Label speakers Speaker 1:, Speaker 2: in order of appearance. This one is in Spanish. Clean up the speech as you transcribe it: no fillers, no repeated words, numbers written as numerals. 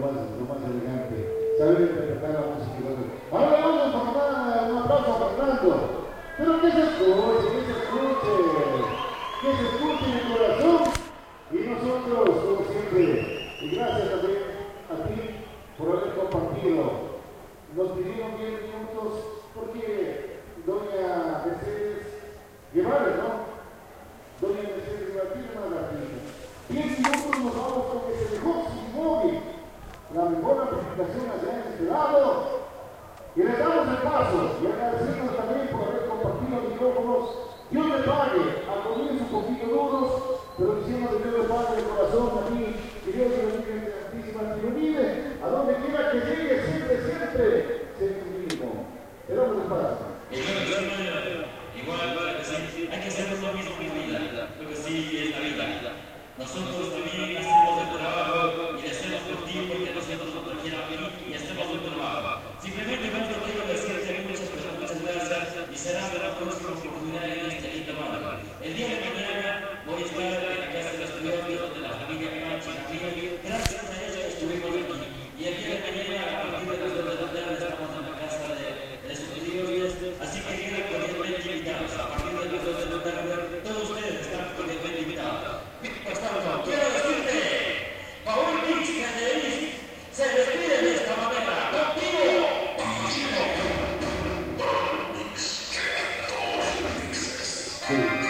Speaker 1: lo más elegante, saber interpretar la música. Ahora vamos a dar un aplauso a Fernando, pero que se escuche, que se escuche en el corazón, y nosotros, como siempre, y gracias también a ti por haber compartido. Nos pidieron 10 minutos porque doña Mercedes Guevara, ¿no? Doña Mercedes Guevara tiene una gatita. 10 minutos nos vamos porque se dejó sin móvil. La mejor presentación allá en este lado. Y le damos el paso y agradecemos también por haber compartido los micrófonos. Dios le pague, al comienzo un poquito duros, pero diciendo que Dios le pague el corazón a mí, y Dios le bendiga en Santísima Trinidad, a donde quiera que llegue, siempre, se mismo. Pero no le pasa.
Speaker 2: Igual, hay que hacer lo mismo en la vida, porque sí es la vida. Nosotros también hacemos el trabajo y le hacemos por ti porque nosotros no trajimos aquí y hacemos un trabajo. Simplemente quiero decirte muchas gracias y será la próxima oportunidad en este lindo barrio. El día de mañana voy a estar en la casa de los estudiantes donde la familia Cachi también. Gracias a ellos estuvimos aquí. Y el día de mañana a partir de las 2 de la tarde estamos en la casa de los estudiantes. Así que quedan cordialmente invitados. A partir de las 2 de la tarde todos ustedes están cordialmente invitados. Quiero decirte, Paul Mix se despide de esta manera. Contigo.
Speaker 1: Sí.